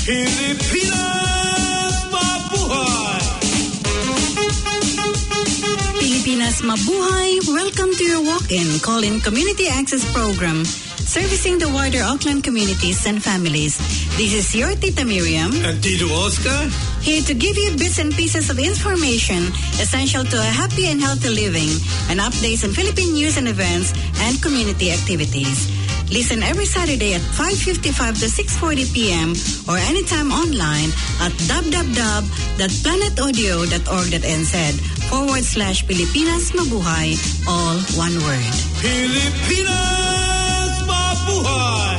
Pilipinas Mabuhay! Pilipinas Mabuhay, welcome to your walk-in call-in community access program servicing the wider Auckland communities and families. This is your Tita Miriam And Tito Oscar, here to give you bits and pieces of information essential to a happy and healthy living and updates on Philippine news and events and community activities. Listen every Saturday at 5:55 to 6:40 p.m. or anytime online at www.planetaudio.org.nz/Pilipinas Mabuhay, all one word. Pilipinas Mabuhay!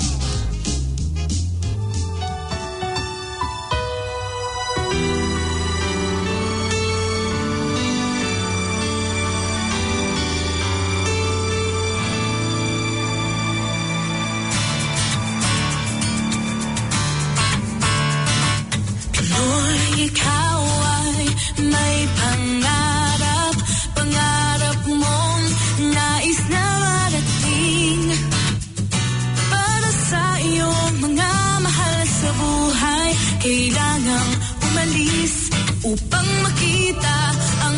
Ikaw ay may pangarap, pangarap mong nais na marating. Para sa iyong mga mahal sa buhay, kailangang umalis upang makita ang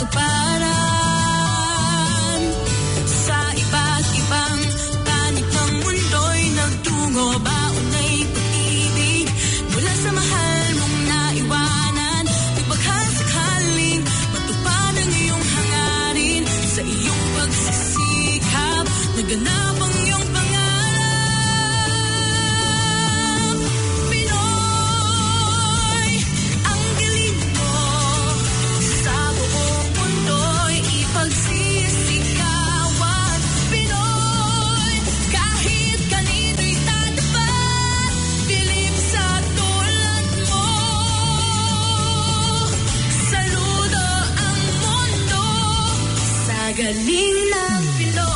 katuparan. Sa iba't ibang panig ng mundo'y nagtungo, baon ay pag-ibig mula sa mahal mong naiwanan. Ipaghasakaling matupad ang iyong hangarin, sa iyong pagsisikap naganap ang iyong pangarap. Pinoy, ang galing mo sa buong mundo'y ipagsisikawan. Pinoy, kahit kanino'y tatapat, bilib sa tulad mo. Saludo ang mundo sa galing ng Pinoy.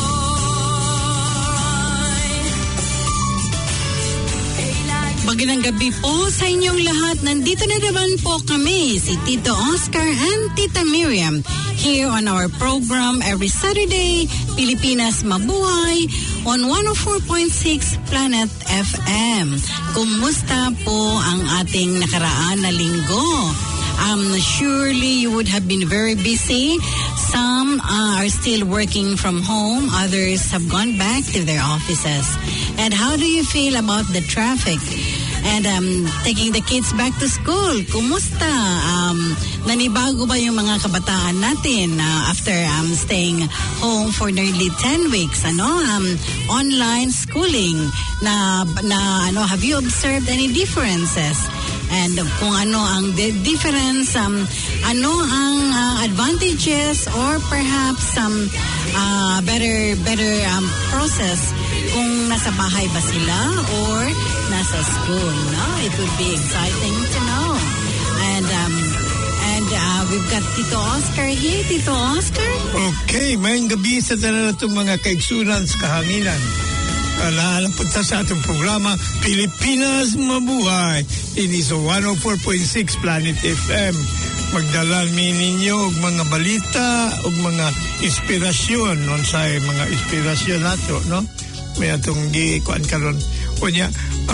Magandang gabi po sa inyong lahat. Nandito na naman po kami, si Tito Oscar and Tita Miriam, here on our program every Saturday, Pilipinas Mabuhay, on 104.6 Planet FM. Kumusta po ang ating nakaraan na linggo? Surely you would have been very busy. Some are still working from home. Others have gone back to their offices. And how do you feel about the traffic? And taking the kids back to school, kumusta? Nanibago ba yung mga kabataan natin after staying home for nearly 10 weeks? Online schooling. Have you observed any differences? And kung ano ang difference, ano ang advantages or perhaps better process kung nasa bahay ba sila or nasa school, no? It would be exciting to know. And we've got Tito Oscar here. Tito Oscar? Okay, mayang gabi sa tanan itong mga kaigsunan sa kahanginan. Nalapunta sa atong programa, Pilipinas Mabuhay. Ini sa 104.6 Planet FM. Magdala ninyo og mga balita, og mga inspirasyon. Non sa mga inspirasyon nato, no? May atong gikuan karon. Kunya,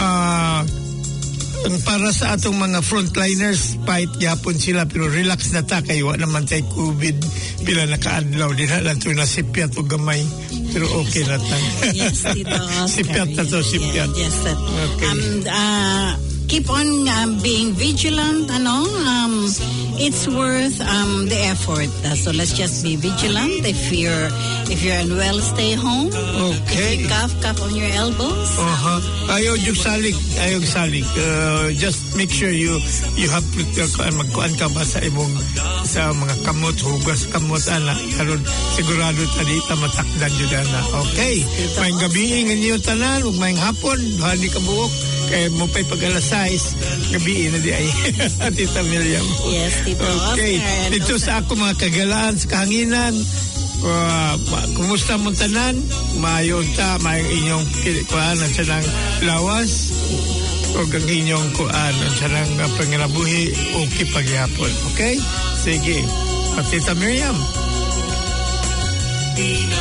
para sa atong mga frontliners, fight yapon sila pero relax na ta kay wa naman tay COVID pila nakaadlaw dinha lang to nasipyat og gamay pero okay na ta. Yes, Tito Oscar. Sipyat na to, sipyat. Yes, that. Okay. Keep on being vigilant, it's worth the effort. So let's just be vigilant. If you're unwell, stay home. Okay. If you cough on your elbows. Ayaw salig. Just make sure you have magkuan ka ba sa imong sa mga kamot, hugas kamot ana karon sigurado tadi ta matakdan jud ana. Okay. May gabi inyo tanan ug may hapon hali ka buok kay mo pay pag-alas 6 gabi na di ay Tita Miriam. Yes, Tito Okay. Oscar. Dito sa ako mga kagalaan sa kahanginan. Kumusta mo tanan? Mayon ta, may inyong kuan sa nang lawas o ang inyong kuan sa nang panginabuhi o kipagyapon. Okay? Sige. Tita Miriam.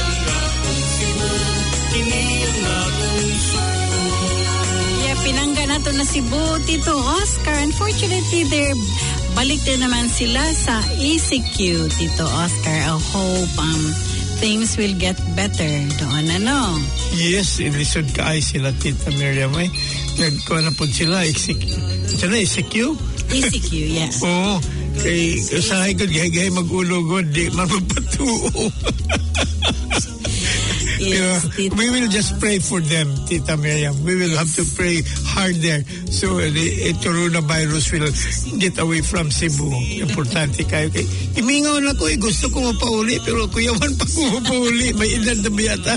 Pinangga nato na Cebu, Tito Oscar. Unfortunately, balik din naman sila sa ECQ, Tito Oscar. I hope things will get better doon, ano? Yes, ilisod ka ay sila, Tita Miriam. Ay, nagkuha na po sila, ECQ. ECQ, yes. Oo. Kay usahay ko, gaya mag-ulugod, di magpatuo. Yes, we will just pray for them, Tita Miriam. We will have to pray hard there so the coronavirus will get away from Cebu. Importante kayo. Imingaw na ko, gusto ko mapauli, pero kuyawan pa ko mapauli. May edad na biyata.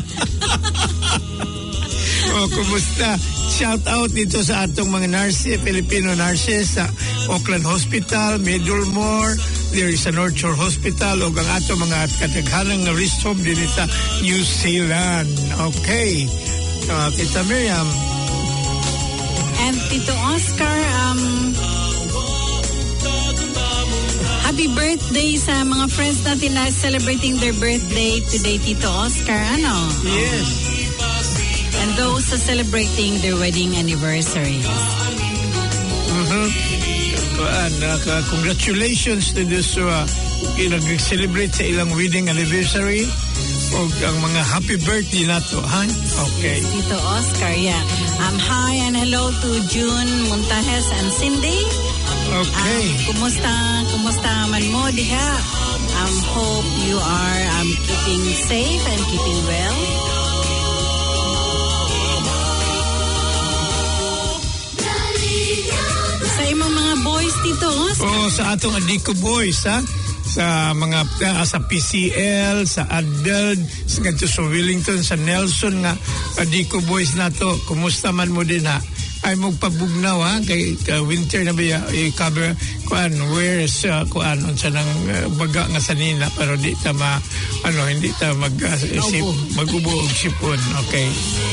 Kumusta? Shout out dito sa atong mga nurse, Filipino nurses sa Auckland Hospital, Middlemore, there is a North Shore Hospital, o ang atong mga kataghanang na rest home din sa New Zealand. Okay. Tita Miriam. And Tito Oscar, happy birthday sa mga friends natin na celebrating their birthday today, Tito Oscar. Ano? Yes. And those are celebrating their wedding anniversary. Congratulations to those who nag-celebrate sa ilang wedding anniversary o ang mga happy birthday na to, ha? Okay. Tito Oscar, yeah. Hi and hello to June Montajes and Cindy. Okay. Kumusta man mo diha? Hope you are keeping safe and keeping well. Sa imong mga boys, Tito Oscar. Sa atong Adiko boys, ha? Sa mga sa PCL, sa Adeld, sa Wellington, sa Nelson nga Adiko boys na to. Kumusta man mo din, ha? Ay magpabugnaw, ha? Kay winter na ba i-cover where's unsa nang baga nga sanina, pero hindi ta mag-ubo og sipon. Okay.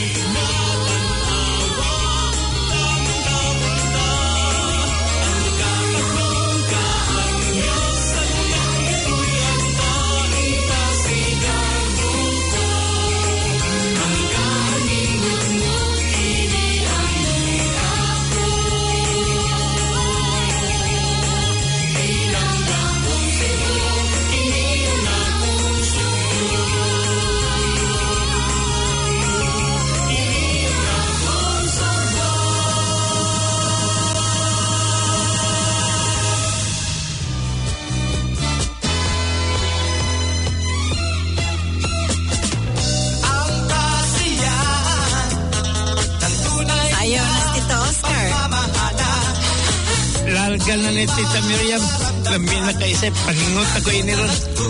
Lalgan na ni Tita Miriam. Lambi na kaisip. Paningot ako iniron.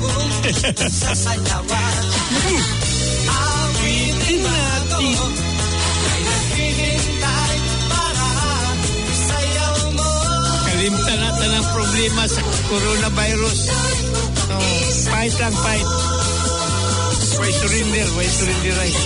Awitin natin. Kalimtan natin ang problema sa coronavirus. Fight lang, fight. Why surrender right?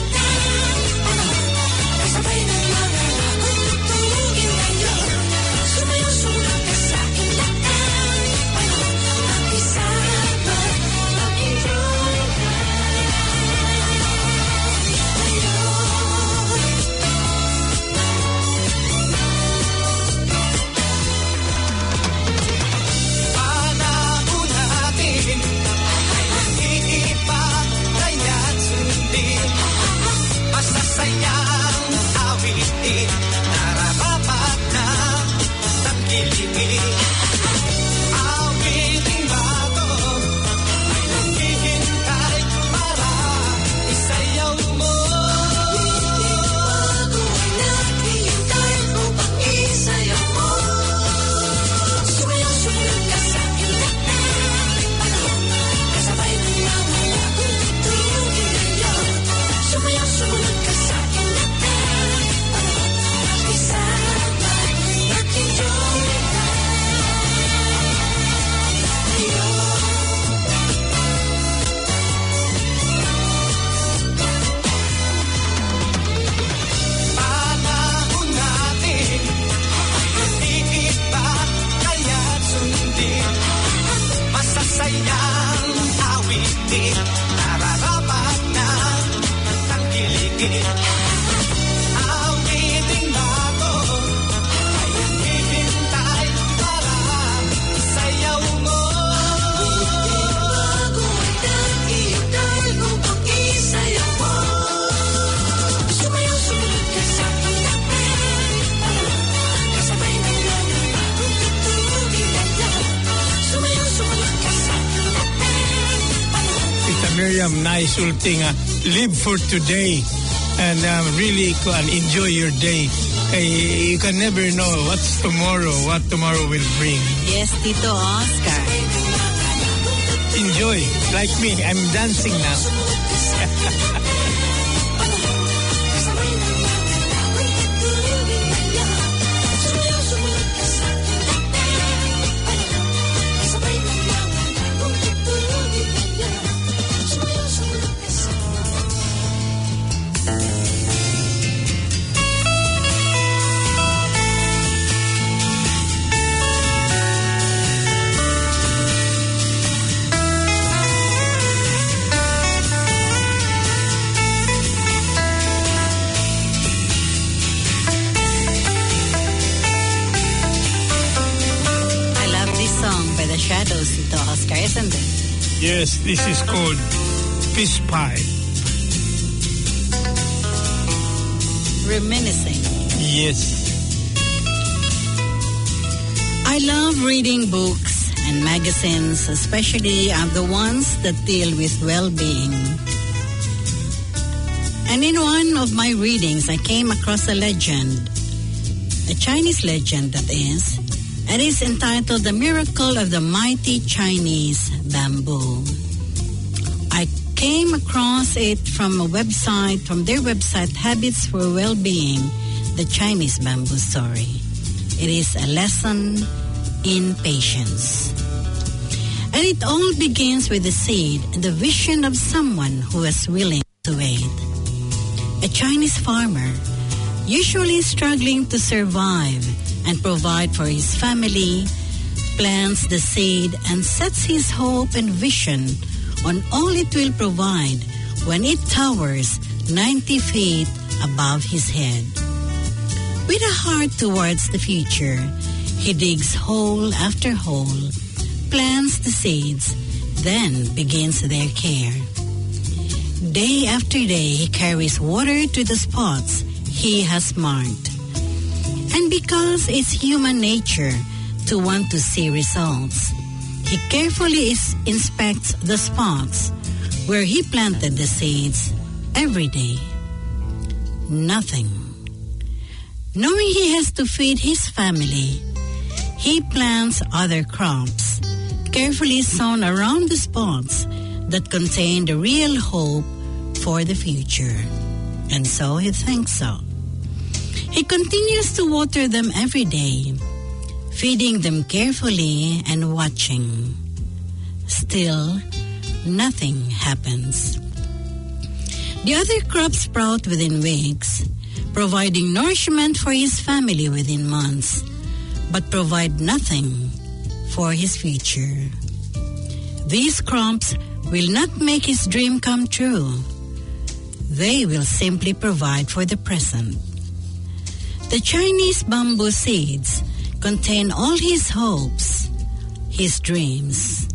Miriam, nice ulting, live for today and really enjoy your day. You can never know what tomorrow will bring. Yes, Tito Oscar. Enjoy. Like me, I'm dancing now. Shadows, Tito Oscar, isn't it? Yes, this is called Fish Pie. Reminiscing. Yes. I love reading books and magazines, especially the ones that deal with well-being. And in one of my readings, I came across a legend, a Chinese legend that is. It is entitled The Miracle of the Mighty Chinese Bamboo. I came across it from their website, Habits for Well-Being, the Chinese Bamboo Story. It is a lesson in patience. And it all begins with the seed and the vision of someone who is willing to wait. A Chinese farmer, usually struggling to survive and provide for his family, plants the seed and sets his hope and vision on all it will provide when it towers 90 feet above his head. With a heart towards the future, he digs hole after hole, plants the seeds, then begins their care. Day after day, he carries water to the spots he has marked. And because it's human nature to want to see results, he carefully inspects the spots where he planted the seeds every day. Nothing. Knowing he has to feed his family, he plants other crops, carefully sown around the spots that contain the real hope for the future. And so he thinks so. He continues to water them every day, feeding them carefully and watching. Still, nothing happens. The other crops sprout within weeks, providing nourishment for his family within months, but provide nothing for his future. These crops will not make his dream come true. They will simply provide for the present. The Chinese bamboo seeds contain all his hopes, his dreams.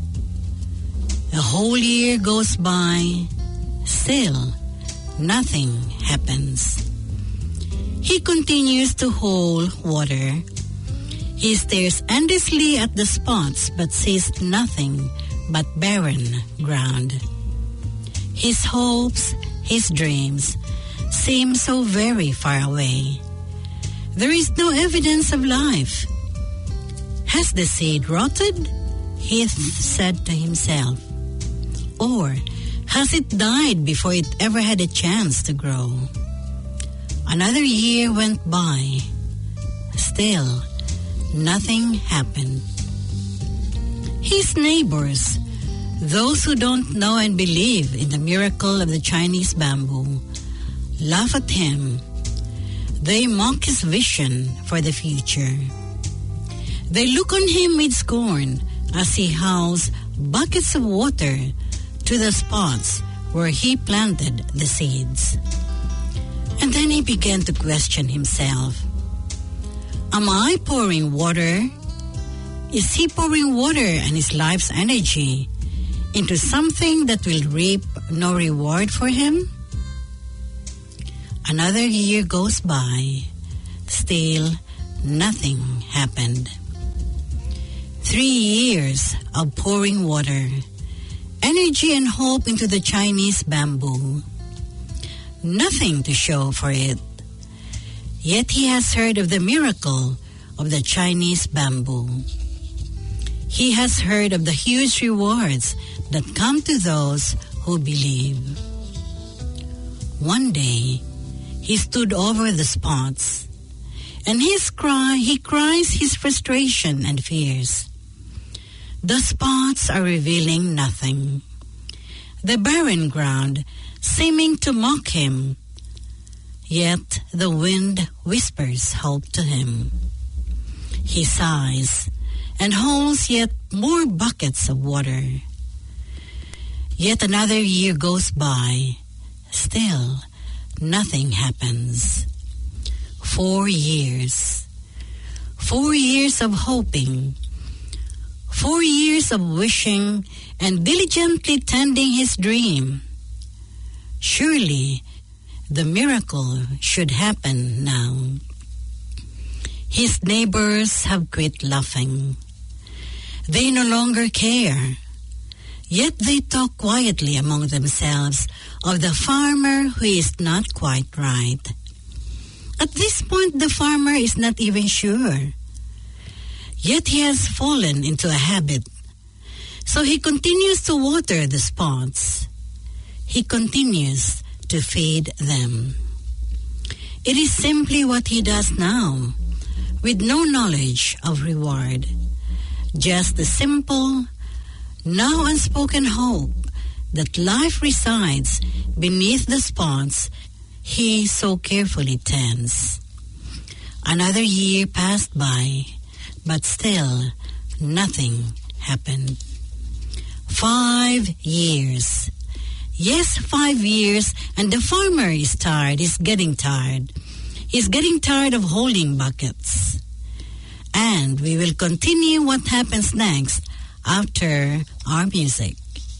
A whole year goes by, still nothing happens. He continues to hold water. He stares endlessly at the spots but sees nothing but barren ground. His hopes, his dreams seem so very far away. There is no evidence of life. Has the seed rotted? He said to himself. Or has it died before it ever had a chance to grow? Another year went by. Still, nothing happened. His neighbors, those who don't know and believe in the miracle of the Chinese bamboo, laugh at him. They mock his vision for the future. They look on him with scorn as he hauls buckets of water to the spots where he planted the seeds. And then he began to question himself. Am I pouring water? Is he pouring water and his life's energy into something that will reap no reward for him? Another year goes by. Still, nothing happened. 3 years of pouring water, energy and hope into the Chinese bamboo. Nothing to show for it. Yet he has heard of the miracle of the Chinese bamboo. He has heard of the huge rewards that come to those who believe. One day, he stood over the spots, and he cries his frustration and fears. The spots are revealing nothing. The barren ground seeming to mock him, yet the wind whispers hope to him. He sighs and holds yet more buckets of water. Yet another year goes by. Still, nothing happens. 4 years. 4 years of hoping. 4 years of wishing and diligently tending his dream. Surely, the miracle should happen now. His neighbors have quit laughing. They no longer care. Yet they talk quietly among themselves of the farmer who is not quite right. At this point, the farmer is not even sure. Yet he has fallen into a habit. So he continues to water the spots. He continues to feed them. It is simply what he does now, with no knowledge of reward. Just the simple, now unspoken hope that life resides beneath the spots he so carefully tends. Another year passed by, but still nothing happened. 5 years. Yes, 5 years, and the farmer is tired. He's getting tired. He's getting tired of holding buckets. And we will continue what happens next after our music.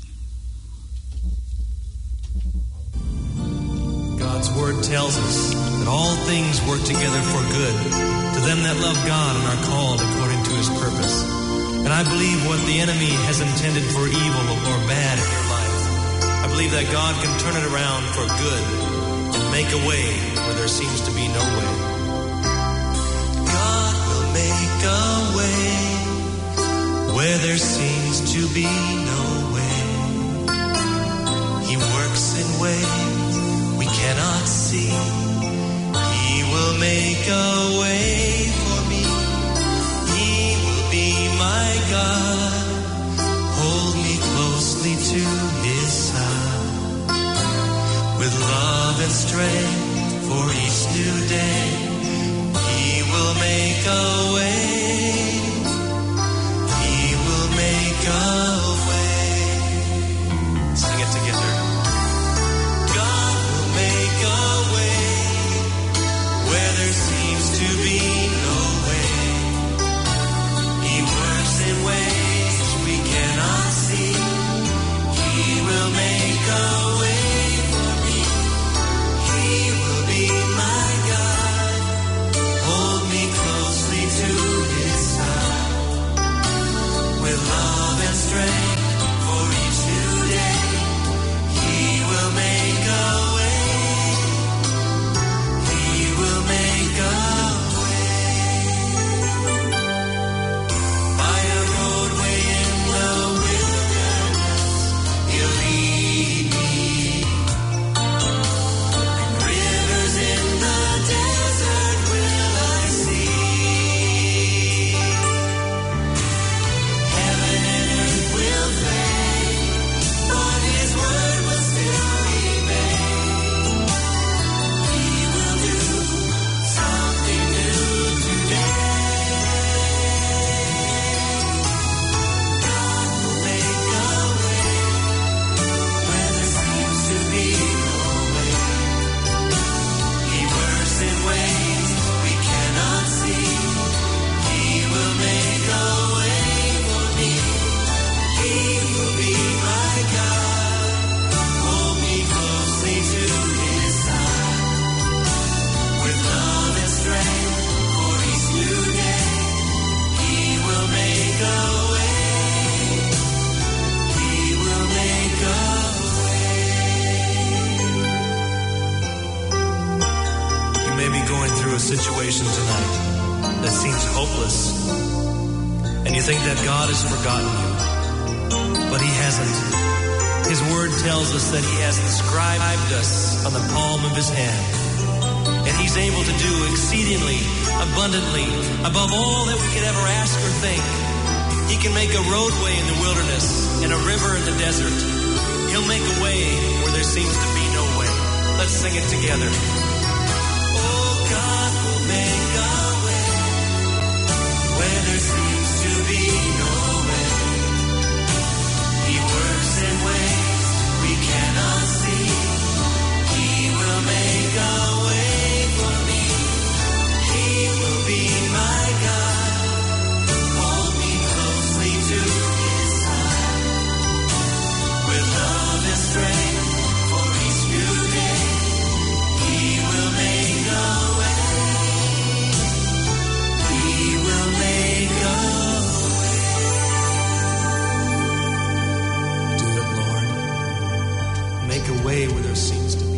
God's word tells us that all things work together for good to them that love God and are called according to his purpose. And I believe what the enemy has intended for evil or bad in your life, I believe that God can turn it around for good and make a way where there seems to be no way. God will make a way where there seems to be no way. He works in ways we cannot see. He will make a way for me. He will be my God. Hold me closely to his side. With love and strength for each new day, he will make a way. He will make a way. Sing it together. God will make a way where there seems to be no way. He works in ways we cannot see. He will make a way for me. He will be my God. situation tonight that seems hopeless, and you think that God has forgotten you, but He hasn't. His Word tells us that He has inscribed us on the palm of His hand, and He's able to do exceedingly, abundantly, above all that we could ever ask or think. He can make a roadway in the wilderness and a river in the desert. He'll make a way where there seems to be no way. Let's sing it together. Oh, God will make a way where there seems to be no way. He works in ways we cannot see. He will make a way for me. He will be my God. Hold me closely to His side. With love and strength for each new day. He will make a way. He will make a way. Do it, Lord. Make a way where there seems to be.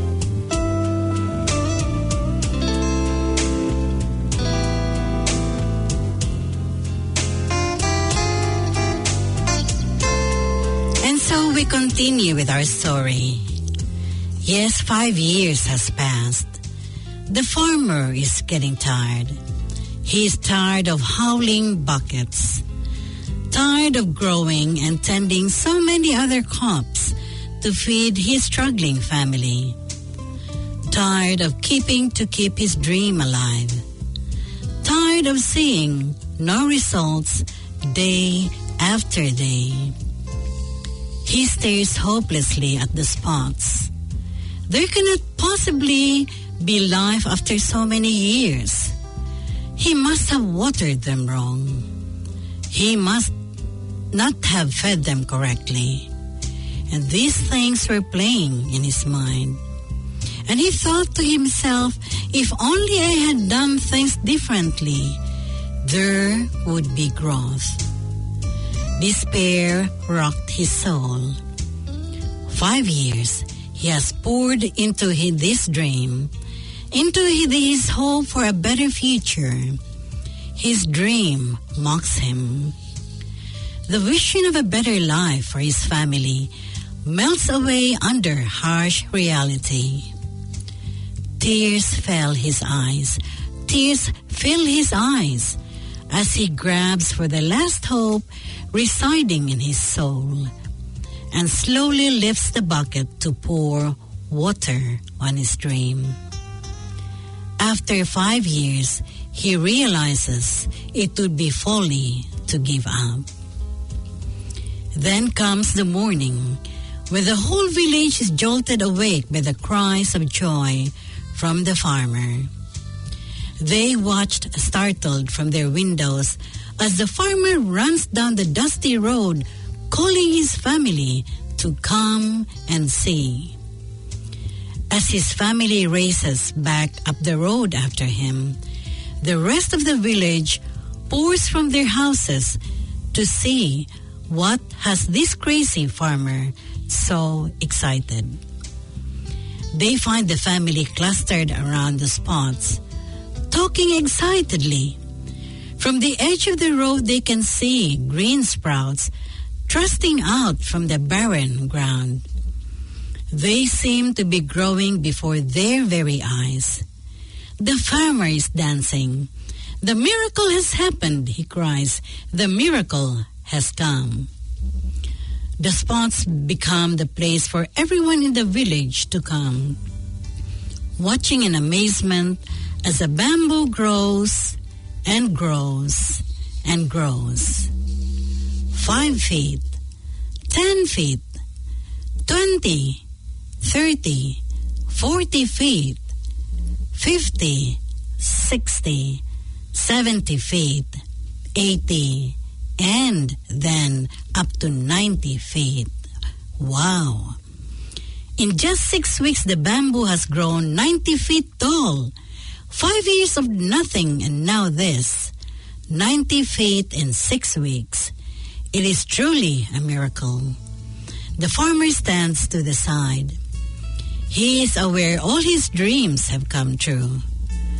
And so we continue with our story. Yes, 5 years has passed. The farmer is getting tired. He is tired of hauling buckets, tired of growing and tending so many other crops to feed his struggling family, tired of keep his dream alive, tired of seeing no results day after day. He stares hopelessly at the spots. There cannot possibly be life after so many years. He must have watered them wrong. He must not have fed them correctly. And these things were playing in his mind. And he thought to himself, if only I had done things differently, there would be growth. Despair rocked his soul. 5 years he has poured into this dream, into his hope for a better future. His dream mocks him. The vision of a better life for his family melts away under harsh reality. Tears fill his eyes as he grabs for the last hope residing in his soul and slowly lifts the bucket to pour water on his dream. After 5 years, he realizes it would be folly to give up. Then comes the morning, when the whole village is jolted awake by the cries of joy from the farmer. They watched startled from their windows as the farmer runs down the dusty road, calling his family to come and see. As his family races back up the road after him, the rest of the village pours from their houses to see what has this crazy farmer so excited. They find the family clustered around the spots, talking excitedly. From the edge of the road they can see green sprouts thrusting out from the barren ground. They seem to be growing before their very eyes. The farmer is dancing. "The miracle has happened," he cries. "The miracle has come." The spots become the place for everyone in the village to come, watching in amazement as the bamboo grows and grows and grows. 5 feet, 10 feet, 20, 30, 40 feet, 50, 60, 70 feet, 80, and then up to 90 feet. Wow! In just 6 weeks, the bamboo has grown 90 feet tall. 5 years of nothing, and now this. 90 feet in 6 weeks. It is truly a miracle. The farmer stands to the side. He is aware all his dreams have come true.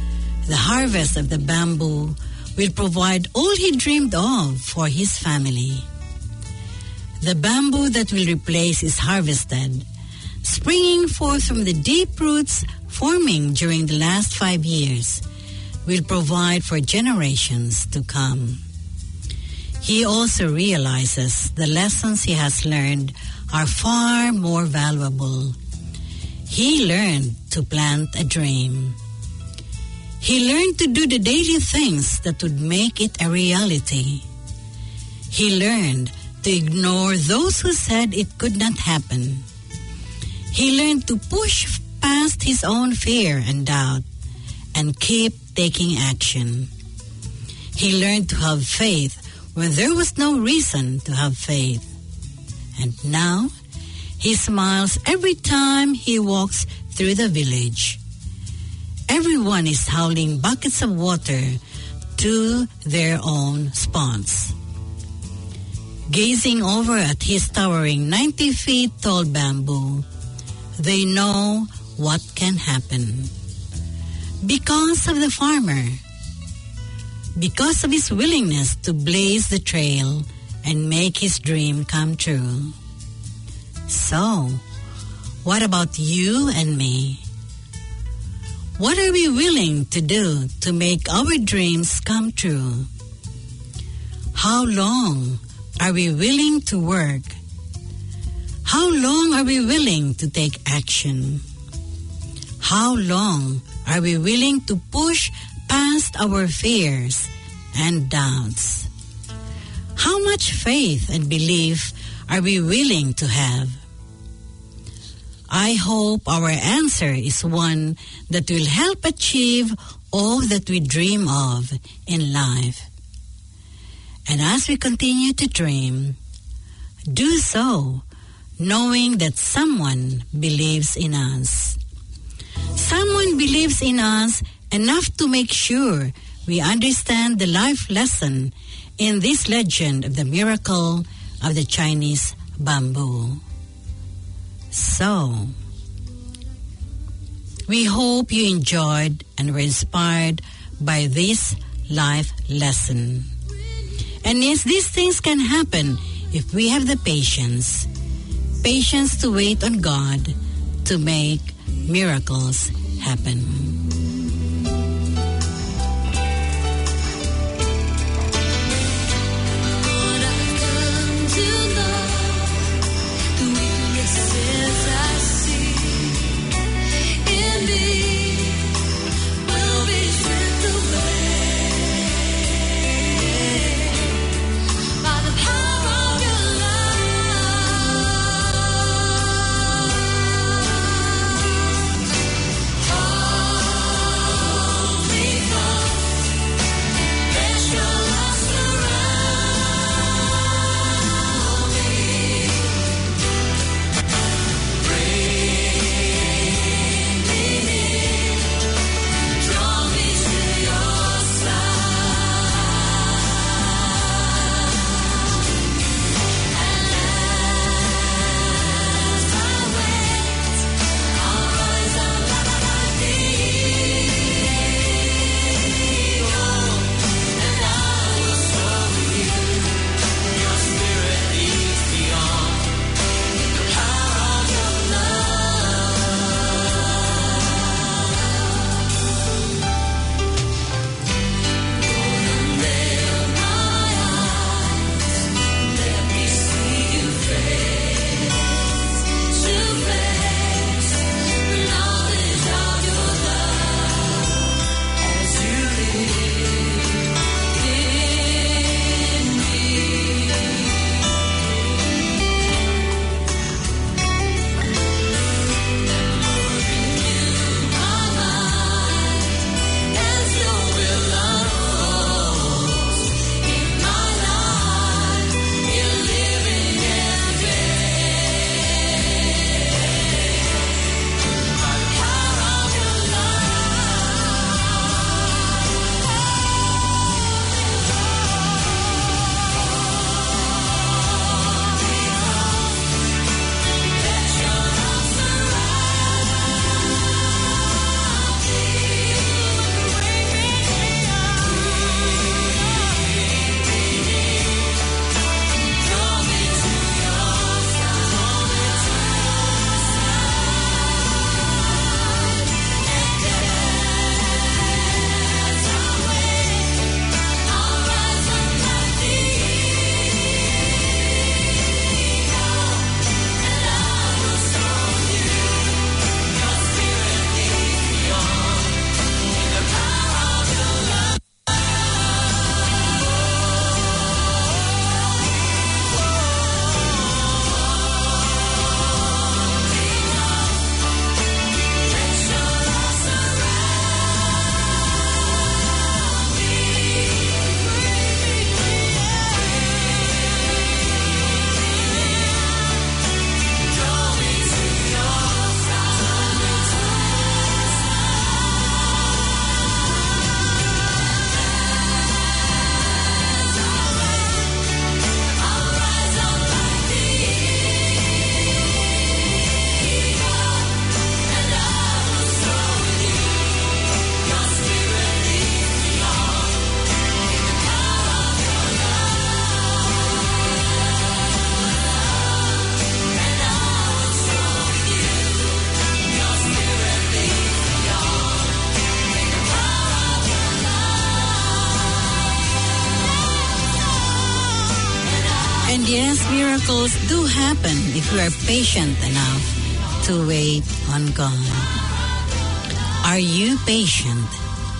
The harvest of the bamboo will provide all he dreamed of for his family. The bamboo that will replace is harvested, springing forth from the deep roots forming during the last 5 years, will provide for generations to come. He also realizes the lessons he has learned are far more valuable. He learned to plant a dream. He learned to do the daily things that would make it a reality. He learned to ignore those who said it could not happen. He learned to push past his own fear and doubt and keep taking action. He learned to have faith when there was no reason to have faith. And now, he smiles every time he walks through the village. Everyone is hauling buckets of water to their own spots. Gazing over at his towering 90 feet tall bamboo, they know what can happen. Because of the farmer, because of his willingness to blaze the trail and make his dream come true. So, what about you and me? What are we willing to do to make our dreams come true? How long are we willing to work? How long are we willing to take action? How long are we willing to push past our fears and doubts? How much faith and belief are we willing to have? I hope our answer is one that will help achieve all that we dream of in life. And as we continue to dream, do so knowing that someone believes in us. Someone believes in us enough to make sure we understand the life lesson in this legend of the miracle of the Chinese bamboo. So, we hope you enjoyed and were inspired by this life lesson. And yes, these things can happen if we have the patience to wait on God to make miracles happen. Oh yes, miracles do happen if we are patient enough to wait on God. Are you patient?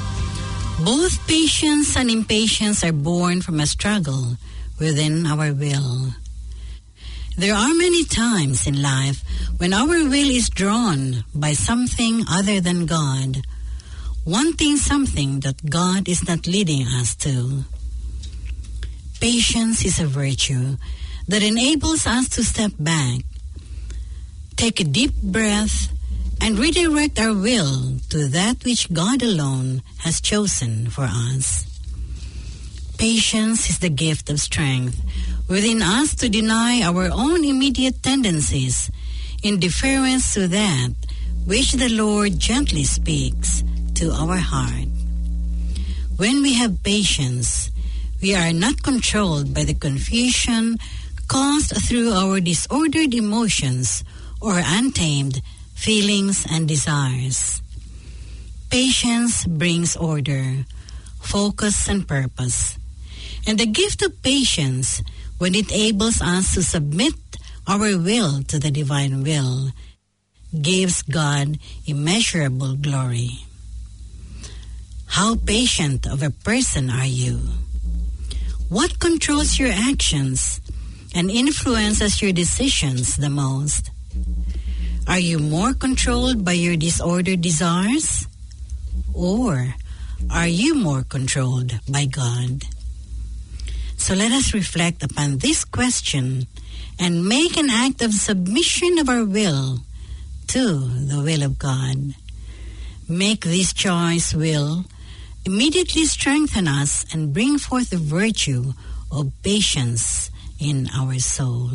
Both patience and impatience are born from a struggle within our will. There are many times in life when our will is drawn by something other than God, wanting something that God is not leading us to. Patience is a virtue that enables us to step back, take a deep breath, and redirect our will to that which God alone has chosen for us. Patience is the gift of strength within us to deny our own immediate tendencies in deference to that which the Lord gently speaks to our heart. When we have patience, we are not controlled by the confusion caused through our disordered emotions or untamed feelings and desires. Patience brings order, focus, and purpose. And the gift of patience, when it enables us to submit our will to the divine will, gives God immeasurable glory. How patient of a person are you? What controls your actions and influences your decisions the most? Are you more controlled by your disordered desires? Or are you more controlled by God? So let us reflect upon this question and make an act of submission of our will to the will of God. Make this choice will immediately strengthen us and bring forth the virtue of patience in our soul.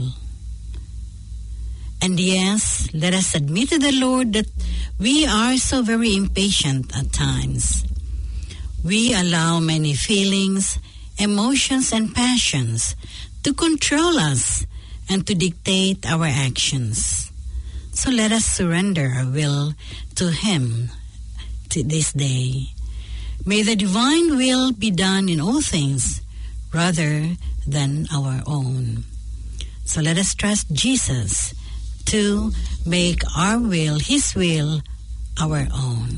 And yes, let us admit to the Lord that we are so very impatient at times. We allow many feelings, emotions, and passions to control us and to dictate our actions. So let us surrender our will to Him to this day. May the divine will be done in all things rather than our own. So let us trust Jesus to make our will, His will, our own.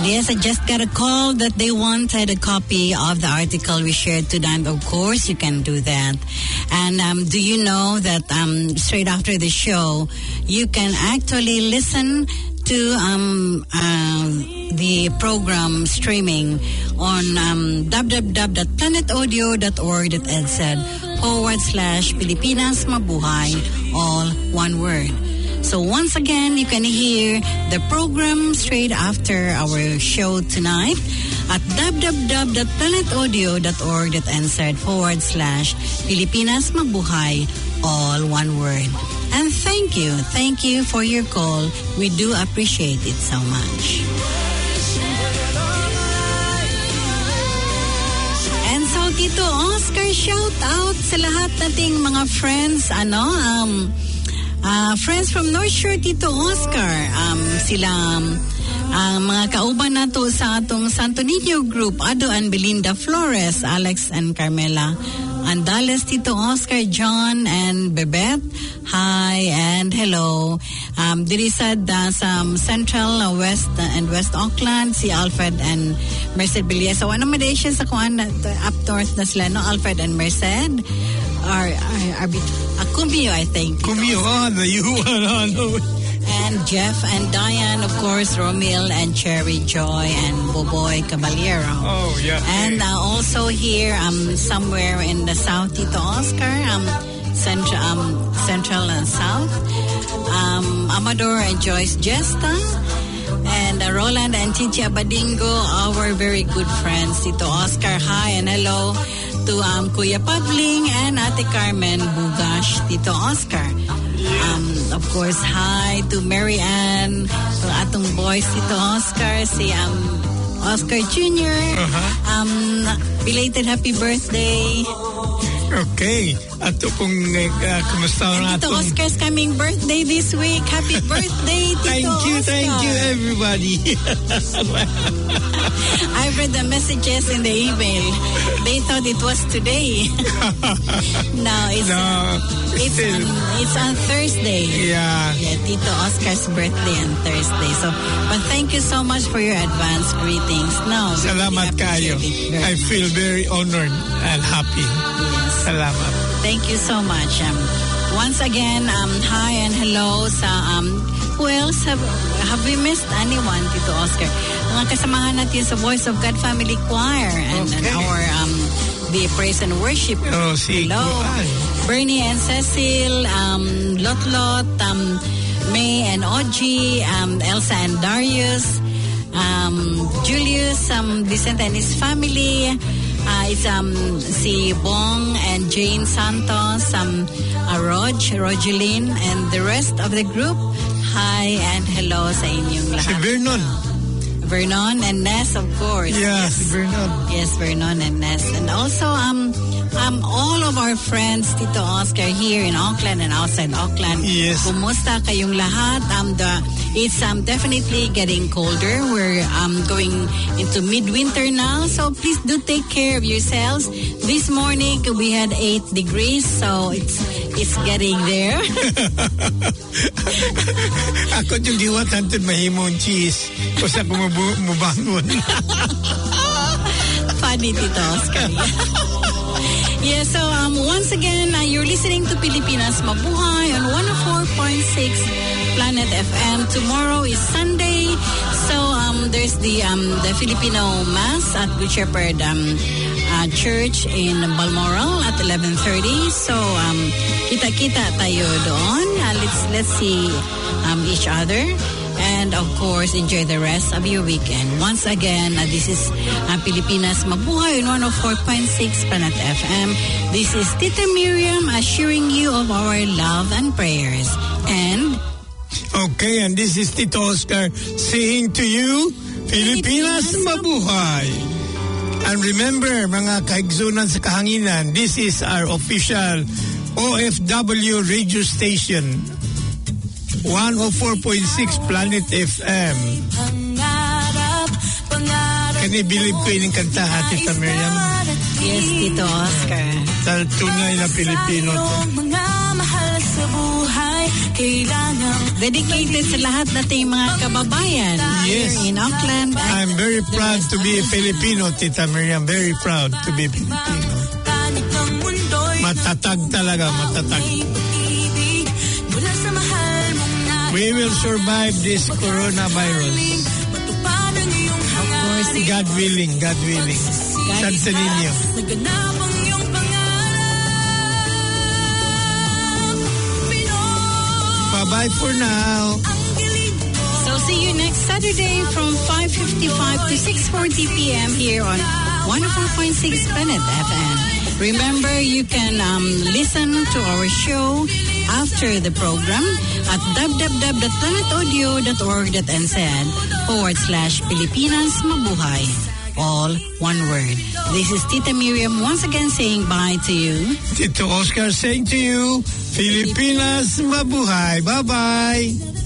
And yes, I just got a call that they wanted a copy of the article we shared tonight. Of course, you can do that. And do you know that straight after the show, you can actually listen to the program streaming on www.planetaudio.org.nz/Pilipinas Mabuhay, all one word. So once again, you can hear the program straight after our show tonight at www.planetaudio.org.nz/Pilipinas Mabuhay, all one word. And thank you for your call. We do appreciate it so much. And so, Tito Oscar, shout out sa lahat nating mga friends, friends from North Shore, Tito Oscar. Sila mga kauban nato sa atong Santo Niño group, Ado and Belinda Flores, Alex and Carmela Andales, Tito Oscar, John and Bebet. Hi and hello. Dirisad sa Central, West and West Auckland, si Alfred and Merced Bilia. So, ano siya sa kuan up north na sila, no? Alfred and Merced. Kumio, I think. Kumio, the Yuan. And Jeff and Diane, of course, Romil and Cherry Joy and Boboy Caballero. Oh, yeah. And also here, somewhere in the South, Tito Oscar, Central and South, Amador and Joyce Jesta, and Roland and Chichi Abadingo, our very good friends, Tito Oscar. Hi and hello to Kuya Pabling and Ate Carmen Bugash, Tito Oscar. Of course, hi to Mary Ann, to atong boys, Tito Oscar, si Oscar Jr. Belated happy birthday. Okay. Ato kung kumusta na Tito Oscar's coming birthday this week. Happy birthday, Tito Oscar. Thank you, everybody. I read the messages in the email. They thought it was today. No, it's on Thursday. Yeah. Tito Oscar's birthday on Thursday. So, but thank you so much for your advance greetings. No, salamat kayo. I feel very honored and happy. Yes. Salamat. Thank you so much. Once again, hi and hello sa who else have we missed anyone, Tito Oscar? Mga kasamahan natin sa Voice of God Family Choir and our the praise and worship. Oh, si hello, Bernie and Cecil, Lotlot, May and Oji, Elsa and Darius, Julius, Vicente and his family. It's si Bong and Jane Santos, Rogeline, and the rest of the group. Hi and hello sa inyong lahat. Si Vernon and Ness, of course. Yes, Vernon. Yes, Vernon and Ness. And also, all of our friends, Tito Oscar, here in Auckland and outside Auckland. Yes. Kumusta kayong lahat? It's definitely getting colder. We're going into midwinter now, so please do take care of yourselves. This morning we had 8 degrees, so it's getting there. Ako yung diwatan to mahimong cheese. Kasi ako mabangon. Funny, Tito Oscar. Yeah, so once again, you're listening to Pilipinas Mabuhay on 104.6 Planet FM. Tomorrow is Sunday, so there's the Filipino Mass at Good Shepherd Church in Balmoral at 11:30. So kita-kita tayo doon. Let's see each other. And of course, enjoy the rest of your weekend. Once again, this is Pilipinas Mabuhay on 104.6 Planet FM. This is Tita Miriam assuring you of our love and prayers. And okay, and this is Tito Oscar saying to you, Pilipinas Mabuhay. And remember, mga kaigsunan sa kahanginan, this is our official OFW radio station. 104.6 Planet FM. Can you believe ko yung kanta, Tita Miriam? yes, Tito Oscar. Tunay na Pilipino to. Mga mahal sa buhay, Dedicated sa lahat nating mga kababayan Yes. here in Auckland. I'm very proud to be a Filipino, Tita Miriam. Very proud to be Filipino. Matatag talaga, matatag. We will survive this coronavirus. Of course, God willing, God willing. Santo Niño. Bye-bye for now. so see you next Saturday from 5:55 to 6:40 p.m. here on 104.6 Planet FM. Remember, you can listen to our show after the program at www.planetaudio.org.nz/Pilipinas Mabuhay. All one word. This is Tita Miriam once again saying bye to you. Tito Oscar saying to you, Filipinas Mabuhay. Bye-bye.